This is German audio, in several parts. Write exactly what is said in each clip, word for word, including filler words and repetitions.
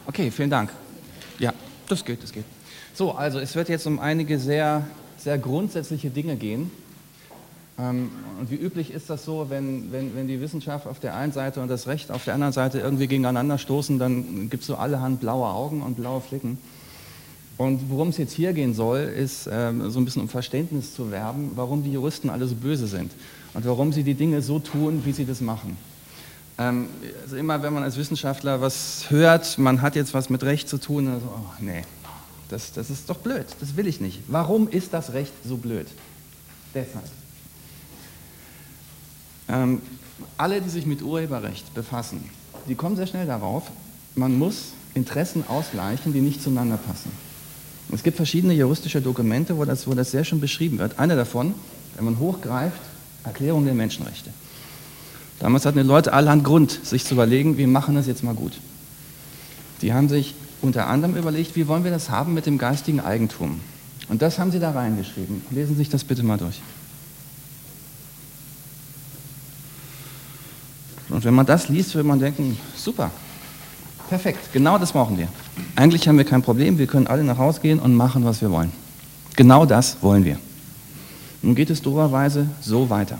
Okay, vielen Dank. Ja, das geht, das geht. So, also es wird jetzt um einige sehr, sehr grundsätzliche Dinge gehen. Ähm, und wie üblich ist das so, wenn, wenn, wenn die Wissenschaft auf der einen Seite und das Recht auf der anderen Seite irgendwie gegeneinander stoßen, dann gibt es so allerhand blaue Augen und blaue Flecken. Und worum es jetzt hier gehen soll, ist ähm, so ein bisschen um Verständnis zu werben, warum die Juristen alle so böse sind und warum sie die Dinge so tun, wie sie das machen. Ähm, also immer, wenn man als Wissenschaftler was hört, man hat jetzt was mit Recht zu tun, dann so, oh nee, das, das ist doch blöd, das will ich nicht. Warum ist das Recht so blöd? Deshalb. Ähm, alle, die sich mit Urheberrecht befassen, die kommen sehr schnell darauf, man muss Interessen ausgleichen, die nicht zueinander passen. Es gibt verschiedene juristische Dokumente, wo das, wo das sehr schön beschrieben wird. Einer davon, wenn man hochgreift, Erklärung der Menschenrechte. Damals hatten die Leute allerhand Grund, sich zu überlegen, wir machen das jetzt mal gut. Die haben sich unter anderem überlegt, wie wollen wir das haben mit dem geistigen Eigentum. Und das haben sie da reingeschrieben. Lesen Sie sich das bitte mal durch. Und wenn man das liest, würde man denken, super, perfekt, genau das brauchen wir. Eigentlich haben wir kein Problem, wir können alle nach Hause gehen und machen, was wir wollen. Genau das wollen wir. Nun geht es doberweise so weiter.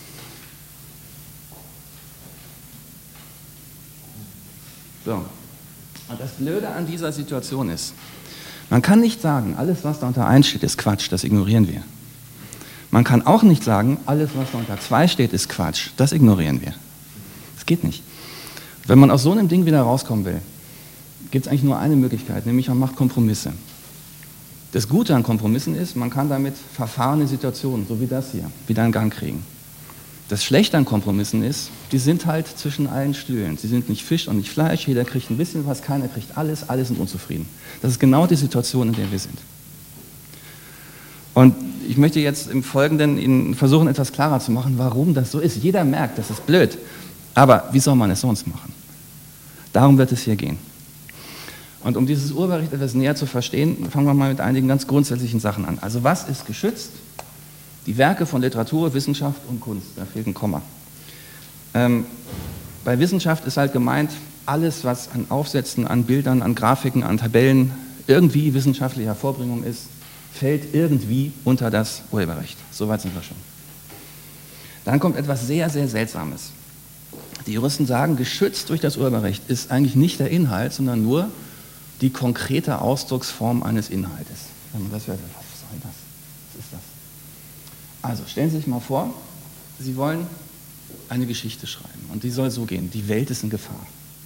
So. Und das Blöde an dieser Situation ist, man kann nicht sagen, alles, was da unter eins steht, ist Quatsch, das ignorieren wir. Man kann auch nicht sagen, alles, was da unter zwei steht, ist Quatsch, das ignorieren wir. Das geht nicht. Wenn man aus so einem Ding wieder rauskommen will, gibt es eigentlich nur eine Möglichkeit, nämlich man macht Kompromisse. Das Gute an Kompromissen ist, man kann damit verfahrene Situationen, so wie das hier, wieder in Gang kriegen. Das Schlechte an Kompromissen ist, die sind halt zwischen allen Stühlen. Sie sind nicht Fisch und nicht Fleisch, jeder kriegt ein bisschen was, keiner kriegt alles, alle sind unzufrieden. Das ist genau die Situation, in der wir sind. Und ich möchte jetzt im Folgenden Ihnen versuchen, etwas klarer zu machen, warum das so ist. Jeder merkt, das ist blöd, aber wie soll man es sonst machen? Darum wird es hier gehen. Und um dieses Urheberrecht etwas näher zu verstehen, fangen wir mal mit einigen ganz grundsätzlichen Sachen an. Also was ist geschützt? Die Werke von Literatur, Wissenschaft und Kunst, da fehlt ein Komma. Ähm, bei Wissenschaft ist halt gemeint, alles, was an Aufsätzen, an Bildern, an Grafiken, an Tabellen irgendwie wissenschaftliche Hervorbringung ist, fällt irgendwie unter das Urheberrecht. Soweit sind wir schon. Dann kommt etwas sehr, sehr Seltsames. Die Juristen sagen, geschützt durch das Urheberrecht ist eigentlich nicht der Inhalt, sondern nur die konkrete Ausdrucksform eines Inhaltes. Wenn man das hört, was soll das? Was ist das? Also stellen Sie sich mal vor, Sie wollen eine Geschichte schreiben und die soll so gehen, die Welt ist in Gefahr.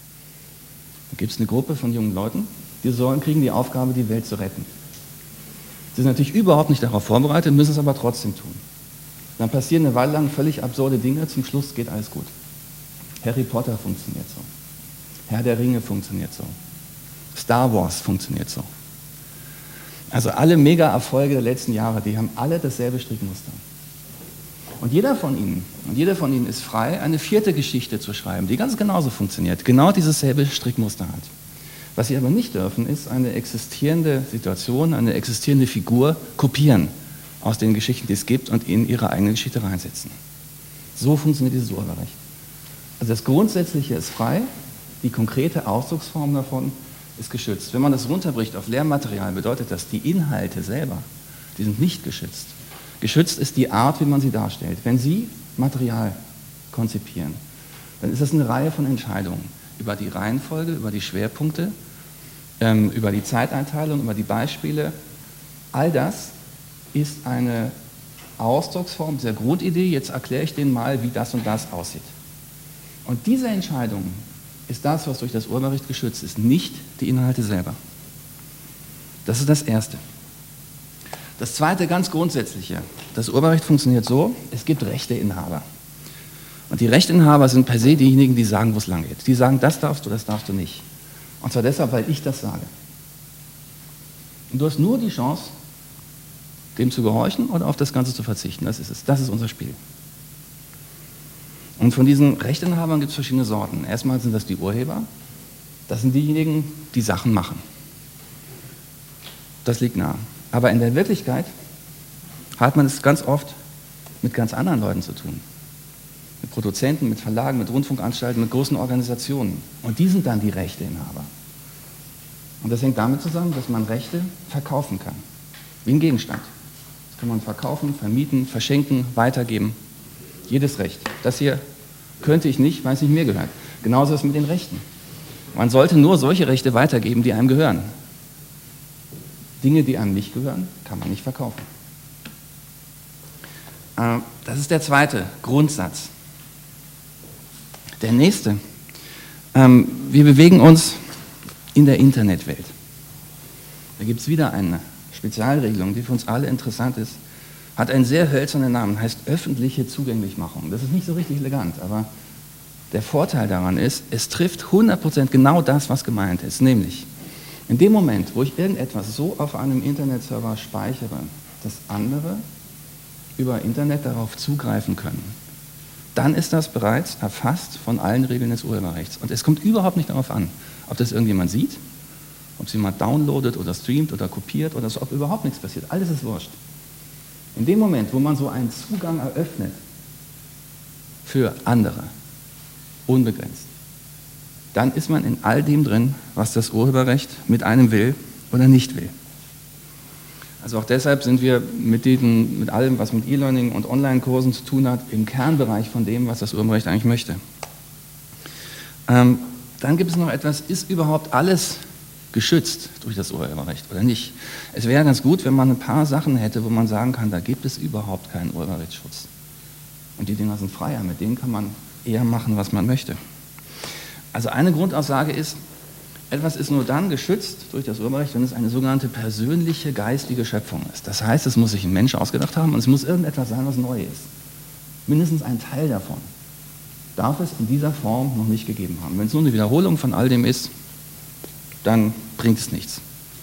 Da gibt es eine Gruppe von jungen Leuten, die sollen, kriegen die Aufgabe, die Welt zu retten. Sie sind natürlich überhaupt nicht darauf vorbereitet, müssen es aber trotzdem tun. Dann passieren eine Weile lang völlig absurde Dinge, zum Schluss geht alles gut. Harry Potter funktioniert so, Herr der Ringe funktioniert so, Star Wars funktioniert so. Also alle Mega-Erfolge der letzten Jahre, die haben alle dasselbe Strickmuster. Und jeder von ihnen, und jeder von ihnen ist frei, eine vierte Geschichte zu schreiben, die ganz genauso funktioniert, genau dieses selbe Strickmuster hat. Was sie aber nicht dürfen, ist eine existierende Situation, eine existierende Figur kopieren aus den Geschichten, die es gibt und in ihre eigene Geschichte reinsetzen. So funktioniert dieses Urheberrecht. Also das Grundsätzliche ist frei, die konkrete Ausdrucksform davon ist geschützt. Wenn man das runterbricht auf Lehrmaterial, bedeutet das, die Inhalte selber, die sind nicht geschützt. Geschützt ist die Art, wie man sie darstellt. Wenn Sie Material konzipieren, dann ist das eine Reihe von Entscheidungen über die Reihenfolge, über die Schwerpunkte, ähm, über die Zeiteinteilung, über die Beispiele. All das ist eine Ausdrucksform dieser Grundidee. Jetzt erkläre ich Ihnen mal, wie das und das aussieht. Und diese Entscheidung ist das, was durch das Urheberrecht geschützt ist, nicht die Inhalte selber. Das ist das Erste. Das Zweite, ganz Grundsätzliche. Das Urheberrecht funktioniert so, es gibt Rechteinhaber. Und die Rechteinhaber sind per se diejenigen, die sagen, wo es lang geht. Die sagen, das darfst du, das darfst du nicht. Und zwar deshalb, weil ich das sage. Und du hast nur die Chance, dem zu gehorchen oder auf das Ganze zu verzichten. Das ist es. Das ist unser Spiel. Und von diesen Rechteinhabern gibt es verschiedene Sorten. Erstmal sind das die Urheber. Das sind diejenigen, die Sachen machen. Das liegt nahe. Aber in der Wirklichkeit hat man es ganz oft mit ganz anderen Leuten zu tun. Mit Produzenten, mit Verlagen, mit Rundfunkanstalten, mit großen Organisationen. Und die sind dann die Rechteinhaber. Und das hängt damit zusammen, dass man Rechte verkaufen kann. Wie ein Gegenstand. Das kann man verkaufen, vermieten, verschenken, weitergeben. Jedes Recht. Das hier könnte ich nicht, weil es nicht mir gehört. Genauso ist es mit den Rechten. Man sollte nur solche Rechte weitergeben, die einem gehören. Dinge, die einem nicht gehören, kann man nicht verkaufen. Das ist der zweite Grundsatz. Der nächste. Wir bewegen uns in der Internetwelt. Da gibt es wieder eine Spezialregelung, die für uns alle interessant ist. Hat einen sehr hölzernen Namen, heißt öffentliche Zugänglichmachung. Das ist nicht so richtig elegant, aber der Vorteil daran ist, es trifft hundert Prozent genau das, was gemeint ist. Nämlich, in dem Moment, wo ich irgendetwas so auf einem Internetserver speichere, dass andere über Internet darauf zugreifen können, dann ist das bereits erfasst von allen Regeln des Urheberrechts. Und es kommt überhaupt nicht darauf an, ob das irgendjemand sieht, ob es jemand downloadet oder streamt oder kopiert oder so, ob überhaupt nichts passiert. Alles ist wurscht. In dem Moment, wo man so einen Zugang eröffnet für andere, unbegrenzt, dann ist man in all dem drin, was das Urheberrecht mit einem will oder nicht will. Also auch deshalb sind wir mit, diesen, mit allem, was mit E-Learning und Online-Kursen zu tun hat, im Kernbereich von dem, was das Urheberrecht eigentlich möchte. Ähm, dann gibt es noch etwas, ist überhaupt alles geschützt durch das Urheberrecht oder nicht? Es wäre ganz gut, wenn man ein paar Sachen hätte, wo man sagen kann, da gibt es überhaupt keinen Urheberrechtsschutz. Und die Dinger sind freier, mit denen kann man eher machen, was man möchte. Also eine Grundaussage ist, etwas ist nur dann geschützt durch das Urheberrecht, wenn es eine sogenannte persönliche geistige Schöpfung ist. Das heißt, es muss sich ein Mensch ausgedacht haben und es muss irgendetwas sein, was neu ist. Mindestens ein Teil davon darf es in dieser Form noch nicht gegeben haben. Wenn es nur eine Wiederholung von all dem ist, dann bringt es nichts.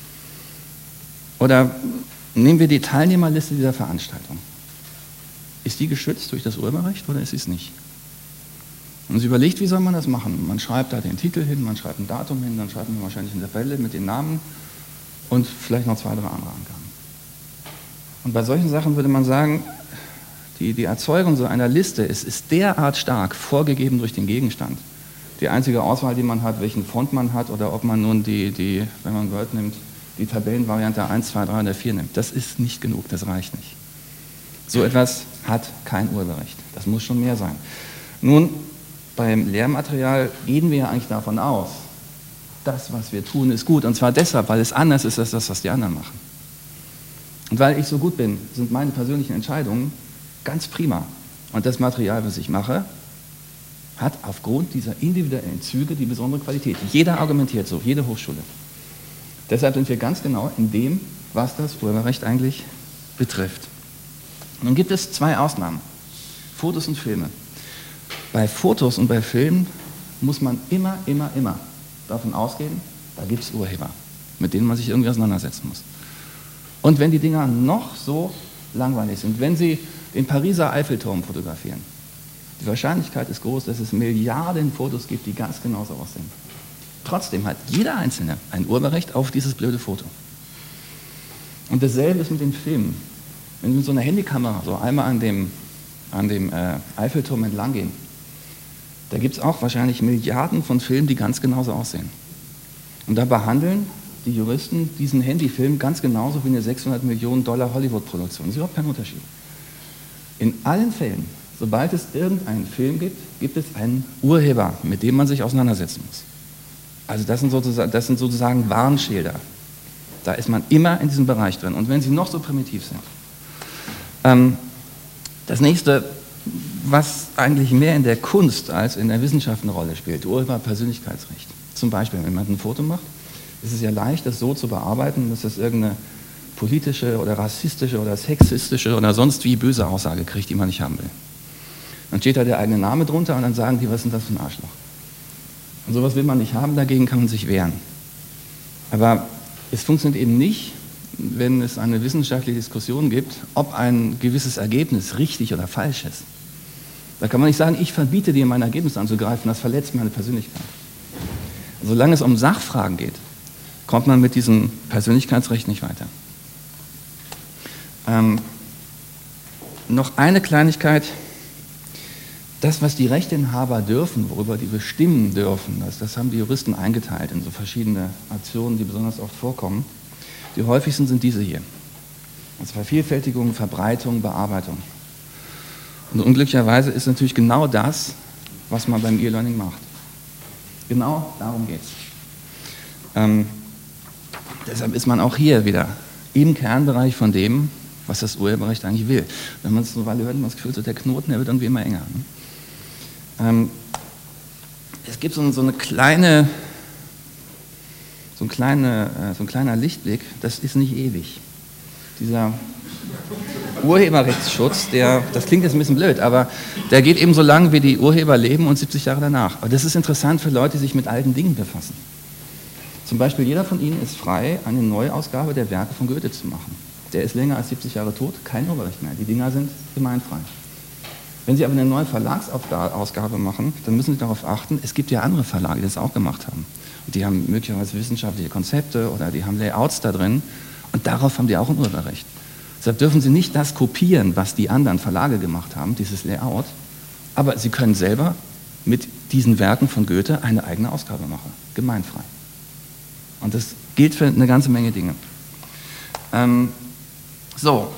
Oder nehmen wir die Teilnehmerliste dieser Veranstaltung. Ist die geschützt durch das Urheberrecht oder ist sie es nicht? Und sie überlegt, wie soll man das machen? Man schreibt da den Titel hin, man schreibt ein Datum hin, dann schreibt man wahrscheinlich eine Tabelle mit den Namen und vielleicht noch zwei, drei andere Angaben. Und bei solchen Sachen würde man sagen, die, die Erzeugung so einer Liste ist, ist derart stark vorgegeben durch den Gegenstand. Die einzige Auswahl, die man hat, welchen Font man hat oder ob man nun die, die wenn man Word nimmt, die Tabellenvariante eins, zwei, drei oder vier nimmt. Das ist nicht genug, das reicht nicht. So etwas hat kein Urheberrecht. Das muss schon mehr sein. Nun, beim Lehrmaterial gehen wir ja eigentlich davon aus, das, was wir tun, ist gut. Und zwar deshalb, weil es anders ist als das, was die anderen machen. Und weil ich so gut bin, sind meine persönlichen Entscheidungen ganz prima. Und das Material, was ich mache, hat aufgrund dieser individuellen Züge die besondere Qualität. Jeder argumentiert so, jede Hochschule. Deshalb sind wir ganz genau in dem, was das Urheberrecht eigentlich betrifft. Nun gibt es zwei Ausnahmen, Fotos und Filme. Bei Fotos und bei Filmen muss man immer, immer, immer davon ausgehen, da gibt es Urheber, mit denen man sich irgendwie auseinandersetzen muss. Und wenn die Dinger noch so langweilig sind, wenn sie den Pariser Eiffelturm fotografieren, die Wahrscheinlichkeit ist groß, dass es Milliarden Fotos gibt, die ganz genauso aussehen. Trotzdem hat jeder Einzelne ein Urheberrecht auf dieses blöde Foto. Und dasselbe ist mit den Filmen. Wenn Sie mit so einer Handykamera so einmal an dem, an dem äh, Eiffelturm entlang gehen, da gibt es auch wahrscheinlich Milliarden von Filmen, die ganz genauso aussehen. Und da behandeln die Juristen diesen Handyfilm ganz genauso wie eine sechshundert Millionen Dollar Hollywood-Produktion. Das ist überhaupt kein Unterschied. In allen Fällen, sobald es irgendeinen Film gibt, gibt es einen Urheber, mit dem man sich auseinandersetzen muss. Also das sind sozusagen, das sind sozusagen Warnschilder. Da ist man immer in diesem Bereich drin. Und wenn sie noch so primitiv sind. Ähm, das nächste, was eigentlich mehr in der Kunst als in der Wissenschaft eine Rolle spielt, Urheberpersönlichkeitsrecht. Zum Beispiel, wenn man ein Foto macht, ist es ja leicht, das so zu bearbeiten, dass es irgendeine politische oder rassistische oder sexistische oder sonst wie böse Aussage kriegt, die man nicht haben will. Dann steht da der eigene Name drunter und dann sagen die, was ist denn das für ein Arschloch? Und sowas will man nicht haben, dagegen kann man sich wehren. Aber es funktioniert eben nicht, wenn es eine wissenschaftliche Diskussion gibt, ob ein gewisses Ergebnis richtig oder falsch ist. Da kann man nicht sagen, ich verbiete dir, mein Ergebnis anzugreifen, das verletzt meine Persönlichkeit. Solange es um Sachfragen geht, kommt man mit diesem Persönlichkeitsrecht nicht weiter. Ähm, noch eine Kleinigkeit, das, was die Rechteinhaber dürfen, worüber die bestimmen dürfen, das, das haben die Juristen eingeteilt in so verschiedene Aktionen, die besonders oft vorkommen. Die häufigsten sind diese hier. Also Vervielfältigung, Verbreitung, Bearbeitung. Und unglücklicherweise ist natürlich genau das, was man beim E-Learning macht. Genau darum geht es. Ähm, deshalb ist man auch hier wieder im Kernbereich von dem, was das Urheberrecht eigentlich will. Wenn man es so eine Weile hört, hat man das Gefühl, so der Knoten, der wird irgendwie immer enger. Ne? Ähm, es gibt so, so eine kleine, so, ein kleine, äh, so ein kleiner Lichtblick, das ist nicht ewig. Dieser Urheberrechtsschutz, der, das klingt jetzt ein bisschen blöd, aber der geht eben so lang, wie die Urheber leben und siebzig Jahre danach. Aber das ist interessant für Leute, die sich mit alten Dingen befassen. Zum Beispiel jeder von Ihnen ist frei, eine Neuausgabe der Werke von Goethe zu machen. Der ist länger als siebzig Jahre tot, kein Urheberrecht mehr. Die Dinger sind gemeinfrei. Wenn Sie aber eine neue Verlagsausgabe machen, dann müssen Sie darauf achten, es gibt ja andere Verlage, die das auch gemacht haben. Und die haben möglicherweise wissenschaftliche Konzepte oder die haben Layouts da drin und darauf haben die auch ein Urheberrecht. Deshalb dürfen Sie nicht das kopieren, was die anderen Verlage gemacht haben, dieses Layout, aber Sie können selber mit diesen Werken von Goethe eine eigene Ausgabe machen, gemeinfrei. Und das gilt für eine ganze Menge Dinge. Ähm, so,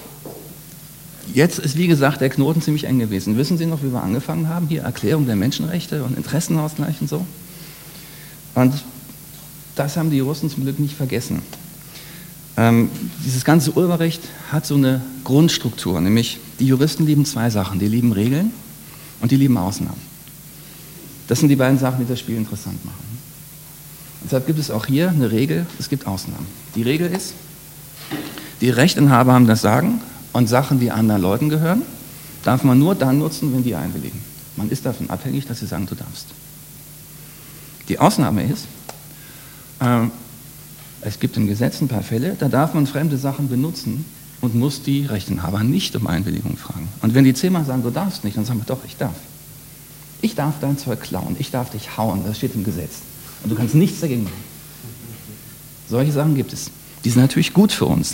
jetzt ist wie gesagt der Knoten ziemlich eng gewesen. Wissen Sie noch, wie wir angefangen haben? Hier Erklärung der Menschenrechte und Interessenausgleich und so. Und das haben die Juristen zum Glück nicht vergessen. Ähm, dieses ganze Urheberrecht hat so eine Grundstruktur, nämlich die Juristen lieben zwei Sachen. Die lieben Regeln und die lieben Ausnahmen. Das sind die beiden Sachen, die das Spiel interessant machen. Deshalb gibt es auch hier eine Regel, es gibt Ausnahmen. Die Regel ist, die Rechteinhaber haben das Sagen und Sachen, die anderen Leuten gehören, darf man nur dann nutzen, wenn die einwilligen. Man ist davon abhängig, dass sie sagen, du darfst. Die Ausnahme ist, äh, es gibt im Gesetz ein paar Fälle, da darf man fremde Sachen benutzen und muss die Rechteinhaber nicht um Einwilligung fragen. Und wenn die zehnmal sagen, du darfst nicht, dann sagen wir doch, ich darf. Ich darf dein Zeug klauen, ich darf dich hauen, das steht im Gesetz. Und du kannst nichts dagegen machen. Solche Sachen gibt es. Die sind natürlich gut für uns.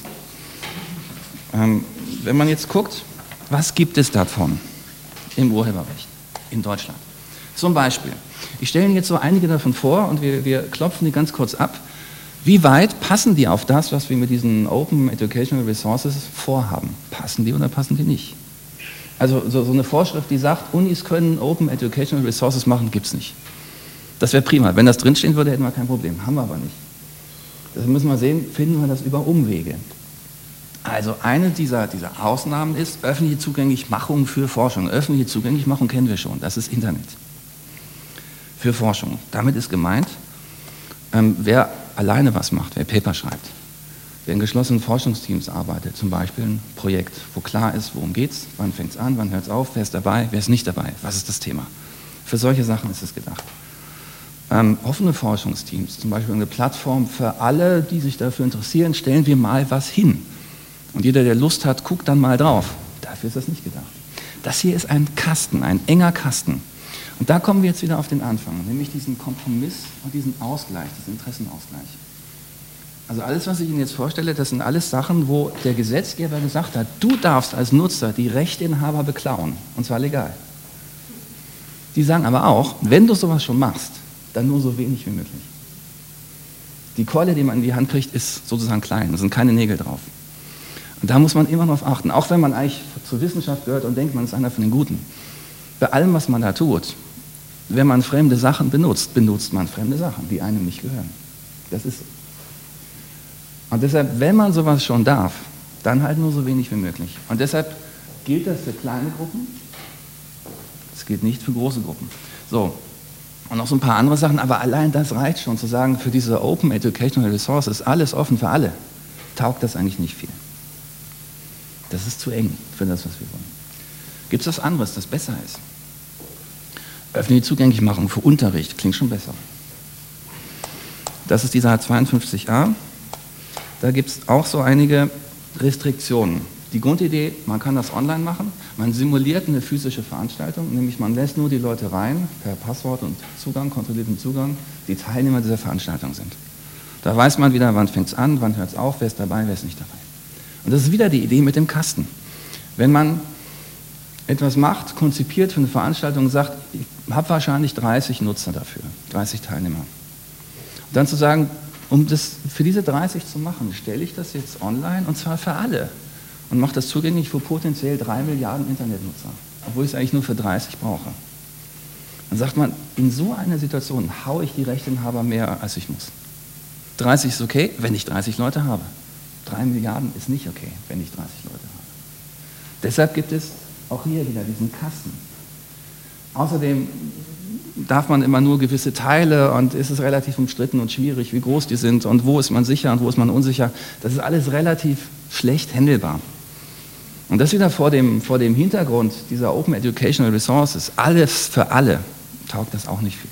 Ähm, wenn man jetzt guckt, was gibt es davon im Urheberrecht in Deutschland? Zum Beispiel, ich stelle Ihnen jetzt so einige davon vor und wir, wir klopfen die ganz kurz ab. Wie weit passen die auf das, was wir mit diesen Open Educational Resources vorhaben? Passen die oder passen die nicht? Also so, so eine Vorschrift, die sagt, Unis können Open Educational Resources machen, gibt es nicht. Das wäre prima. Wenn das drinstehen würde, hätten wir kein Problem. Haben wir aber nicht. Deshalb müssen wir sehen, finden wir das über Umwege. Also eine dieser, dieser Ausnahmen ist öffentliche Zugänglichmachung für Forschung. Öffentliche Zugänglichmachung kennen wir schon, das ist Internet. Für Forschung. Damit ist gemeint, ähm, wer alleine was macht, wer Paper schreibt, wer in geschlossenen Forschungsteams arbeitet, zum Beispiel ein Projekt, wo klar ist, worum geht's, wann fängt es an, wann hört es auf, wer ist dabei, wer ist nicht dabei, was ist das Thema. Für solche Sachen ist es gedacht. Ähm, offene Forschungsteams, zum Beispiel eine Plattform für alle, die sich dafür interessieren, stellen wir mal was hin. Und jeder, der Lust hat, guckt dann mal drauf. Dafür ist das nicht gedacht. Das hier ist ein Kasten, ein enger Kasten. Und da kommen wir jetzt wieder auf den Anfang, nämlich diesen Kompromiss und diesen Ausgleich, diesen Interessenausgleich. Also alles, was ich Ihnen jetzt vorstelle, das sind alles Sachen, wo der Gesetzgeber gesagt hat, du darfst als Nutzer die Rechteinhaber beklauen, und zwar legal. Die sagen aber auch, wenn du sowas schon machst, dann nur so wenig wie möglich. Die Keule, die man in die Hand kriegt, ist sozusagen klein, da sind keine Nägel drauf. Und da muss man immer darauf achten, auch wenn man eigentlich zur Wissenschaft gehört und denkt, man ist einer von den Guten. Bei allem, was man da tut, wenn man fremde Sachen benutzt, benutzt man fremde Sachen, die einem nicht gehören. Das ist so. Und deshalb, wenn man sowas schon darf, dann halt nur so wenig wie möglich. Und deshalb gilt das für kleine Gruppen, es gilt nicht für große Gruppen. So, und noch so ein paar andere Sachen, aber allein das reicht schon, zu sagen, für diese Open Educational Resources, alles offen für alle, taugt das eigentlich nicht viel. Das ist zu eng für das, was wir wollen. Gibt es was anderes, das besser ist? Öffentliche Zugänglichmachung für Unterricht, klingt schon besser. Das ist dieser zweiundfünfzig a. Da gibt es auch so einige Restriktionen. Die Grundidee, man kann das online machen, man simuliert eine physische Veranstaltung, nämlich man lässt nur die Leute rein, per Passwort und Zugang, kontrollierten Zugang, die Teilnehmer dieser Veranstaltung sind. Da weiß man wieder, wann fängt es an, wann hört es auf, wer ist dabei, wer ist nicht dabei. Und das ist wieder die Idee mit dem Kasten. Wenn man etwas macht, konzipiert für eine Veranstaltung und sagt, ich habe wahrscheinlich dreißig Nutzer dafür, dreißig Teilnehmer. Und dann zu sagen, um das für diese dreißig zu machen, stelle ich das jetzt online und zwar für alle und mache das zugänglich für potenziell drei Milliarden Internetnutzer, obwohl ich es eigentlich nur für dreißig brauche. Dann sagt man, in so einer Situation haue ich die Rechteinhaber mehr, als ich muss. dreißig ist okay, wenn ich dreißig Leute habe. drei Milliarden ist nicht okay, wenn ich dreißig Leute habe. Deshalb gibt es auch hier wieder diesen Kasten. Außerdem darf man immer nur gewisse Teile und ist es relativ umstritten und schwierig, wie groß die sind und wo ist man sicher und wo ist man unsicher. Das ist alles relativ schlecht handelbar. Und das wieder vor dem, vor dem Hintergrund dieser Open Educational Resources, alles für alle, taugt das auch nicht viel.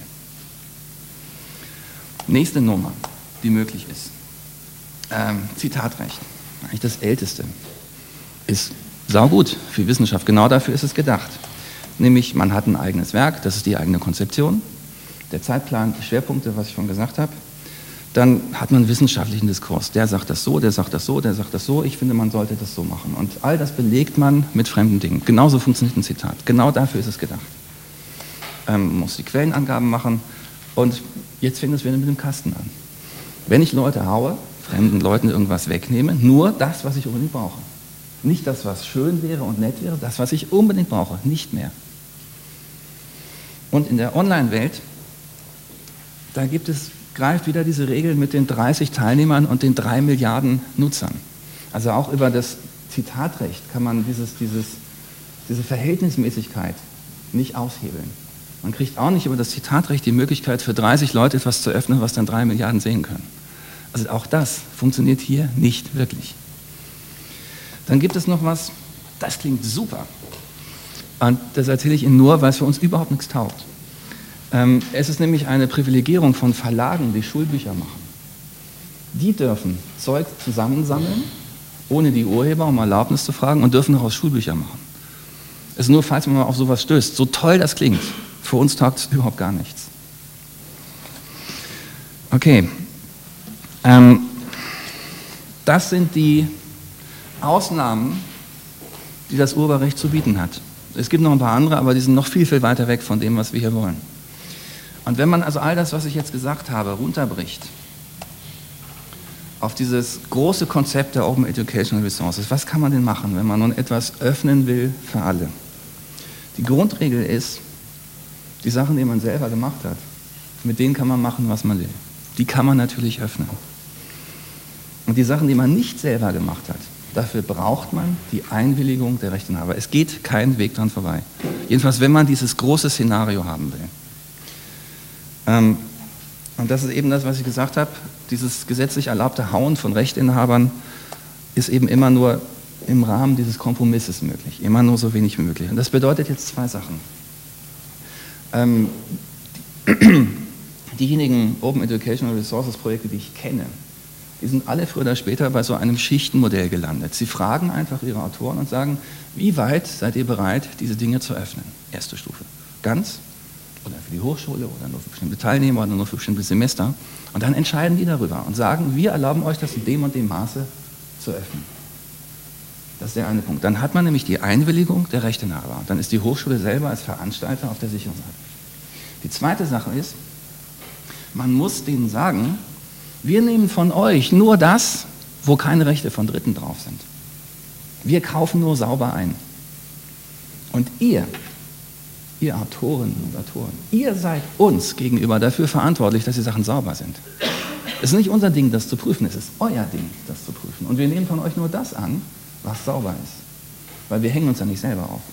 Nächste Nummer, die möglich ist. Ähm, Zitatrecht, eigentlich das älteste, ist saugut für Wissenschaft. Genau dafür ist es gedacht. Nämlich, man hat ein eigenes Werk, das ist die eigene Konzeption, der Zeitplan, die Schwerpunkte, was ich schon gesagt habe. Dann hat man einen wissenschaftlichen Diskurs. Der sagt das so, der sagt das so, der sagt das so. Ich finde, man sollte das so machen. Und all das belegt man mit fremden Dingen. Genauso funktioniert ein Zitat. Genau dafür ist es gedacht. Ähm, man muss die Quellenangaben machen. Und jetzt fängt es wieder mit dem Kasten an. Wenn ich Leute haue, fremden Leuten irgendwas wegnehme, nur das, was ich unbedingt brauche. Nicht das, was schön wäre und nett wäre, das, was ich unbedingt brauche, nicht mehr. Und in der Online-Welt, da gibt es, greift wieder diese Regel mit den dreißig Teilnehmern und den drei Milliarden Nutzern. Also auch über das Zitatrecht kann man dieses, dieses, diese Verhältnismäßigkeit nicht aushebeln. Man kriegt auch nicht über das Zitatrecht die Möglichkeit, für dreißig Leute etwas zu öffnen, was dann drei Milliarden sehen können. Also auch das funktioniert hier nicht wirklich. Dann gibt es noch was, das klingt super. Und das erzähle ich Ihnen nur, weil es für uns überhaupt nichts taugt. Ähm, es ist nämlich eine Privilegierung von Verlagen, die Schulbücher machen. Die dürfen Zeug zusammensammeln, ohne die Urheber um Erlaubnis zu fragen und dürfen daraus Schulbücher machen. Es ist nur, falls man mal auf sowas stößt, so toll das klingt, für uns taugt es überhaupt gar nichts. Okay, ähm, das sind die Ausnahmen, die das Urheberrecht zu bieten hat. Es gibt noch ein paar andere, aber die sind noch viel, viel weiter weg von dem, was wir hier wollen. Und wenn man also all das, was ich jetzt gesagt habe, runterbricht auf dieses große Konzept der Open Educational Resources, was kann man denn machen, wenn man nun etwas öffnen will für alle? Die Grundregel ist, die Sachen, die man selber gemacht hat, mit denen kann man machen, was man will. Die kann man natürlich öffnen. Und die Sachen, die man nicht selber gemacht hat, dafür braucht man die Einwilligung der Rechteinhaber. Es geht kein Weg dran vorbei. Jedenfalls, wenn man dieses große Szenario haben will. Ähm, und das ist eben das, was ich gesagt habe, dieses gesetzlich erlaubte Hauen von Rechteinhabern ist eben immer nur im Rahmen dieses Kompromisses möglich, immer nur so wenig wie möglich. Und das bedeutet jetzt zwei Sachen. Ähm, die, diejenigen Open Educational Resources Projekte, die ich kenne, die sind alle früher oder später bei so einem Schichtenmodell gelandet. Sie fragen einfach ihre Autoren und sagen, wie weit seid ihr bereit, diese Dinge zu öffnen? Erste Stufe. Ganz oder für die Hochschule oder nur für bestimmte Teilnehmer oder nur für bestimmte Semester. Und dann entscheiden die darüber und sagen, wir erlauben euch das in dem und dem Maße zu öffnen. Das ist der eine Punkt. Dann hat man nämlich die Einwilligung der Rechteinhaber. Und dann ist die Hochschule selber als Veranstalter auf der sicheren Seite. Die zweite Sache ist, man muss denen sagen, wir nehmen von euch nur das, wo keine Rechte von Dritten drauf sind. Wir kaufen nur sauber ein. Und ihr, ihr Autorinnen und Autoren, ihr seid uns gegenüber dafür verantwortlich, dass die Sachen sauber sind. Es ist nicht unser Ding, das zu prüfen, es ist euer Ding, das zu prüfen. Und wir nehmen von euch nur das an, was sauber ist. Weil wir hängen uns ja nicht selber auf.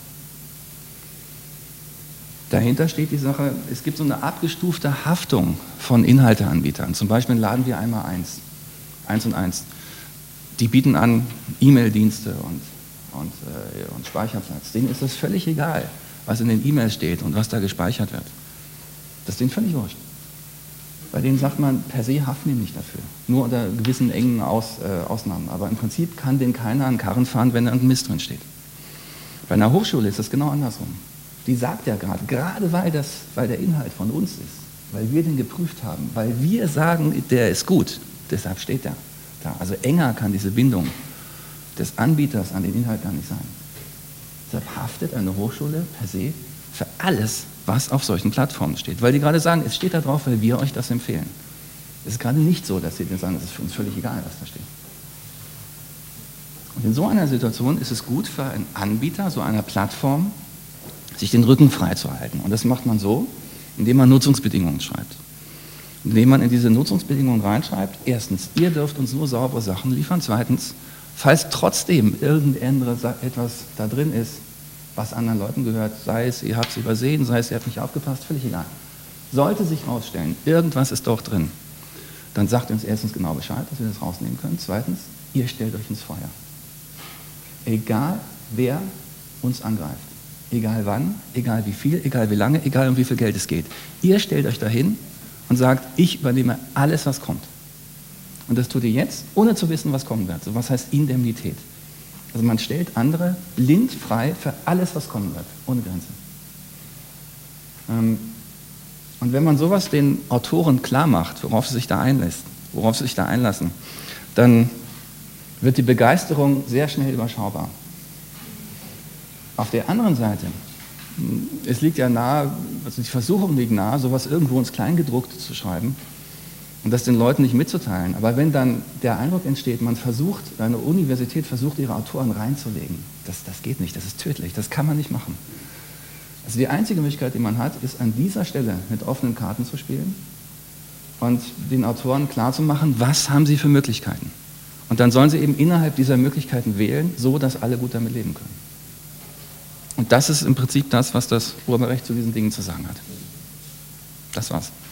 Dahinter steht die Sache, es gibt so eine abgestufte Haftung von Inhalteanbietern. Zum Beispiel laden wir einmal eins, eins und eins. Die bieten an E-Mail-Dienste und, und, äh, und Speicherplatz. Denen ist das völlig egal, was in den E-Mails steht und was da gespeichert wird. Das ist denen völlig wurscht. Bei denen sagt man, per se haften die nicht dafür. Nur unter gewissen engen Aus, äh, Ausnahmen. Aber im Prinzip kann denen keiner einen Karren fahren, wenn da ein Mist drin steht. Bei einer Hochschule ist das genau andersrum. Die sagt ja gerade, gerade weil, das, weil der Inhalt von uns ist, weil wir den geprüft haben, weil wir sagen, der ist gut, deshalb steht der da. Also enger kann diese Bindung des Anbieters an den Inhalt gar nicht sein. Deshalb haftet eine Hochschule per se für alles, was auf solchen Plattformen steht. Weil die gerade sagen, es steht da drauf, weil wir euch das empfehlen. Es ist gerade nicht so, dass sie sagen, es ist für uns völlig egal, was da steht. Und in so einer Situation ist es gut für einen Anbieter, so einer Plattform, sich den Rücken frei zu halten. Und das macht man so, indem man Nutzungsbedingungen schreibt. Indem man in diese Nutzungsbedingungen reinschreibt, erstens, ihr dürft uns nur saubere Sachen liefern. Zweitens, falls trotzdem irgendetwas da drin ist, was anderen Leuten gehört, sei es, ihr habt es übersehen, sei es, ihr habt nicht aufgepasst, völlig egal. Sollte sich herausstellen, irgendwas ist doch drin, dann sagt uns erstens genau Bescheid, dass wir das rausnehmen können. Zweitens, ihr stellt euch ins Feuer. Egal, wer uns angreift. Egal wann, egal wie viel, egal wie lange, egal um wie viel Geld es geht. Ihr stellt euch dahin und sagt, ich übernehme alles, was kommt. Und das tut ihr jetzt, ohne zu wissen, was kommen wird. So was heißt Indemnität. Also man stellt andere blind frei für alles, was kommen wird, ohne Grenze. Ähm, und wenn man sowas den Autoren klar macht, worauf sie sich da einlässt, worauf sie sich da einlassen, dann wird die Begeisterung sehr schnell überschaubar. Auf der anderen Seite, es liegt ja nahe, also die Versuchung liegt nahe, sowas irgendwo ins Kleingedruckte zu schreiben und das den Leuten nicht mitzuteilen. Aber wenn dann der Eindruck entsteht, man versucht, eine Universität versucht, ihre Autoren reinzulegen, das, das geht nicht, das ist tödlich, das kann man nicht machen. Also die einzige Möglichkeit, die man hat, ist an dieser Stelle mit offenen Karten zu spielen und den Autoren klarzumachen, was haben sie für Möglichkeiten. Und dann sollen sie eben innerhalb dieser Möglichkeiten wählen, so dass alle gut damit leben können. Und das ist im Prinzip das, was das Urheberrecht zu diesen Dingen zu sagen hat. Das war's.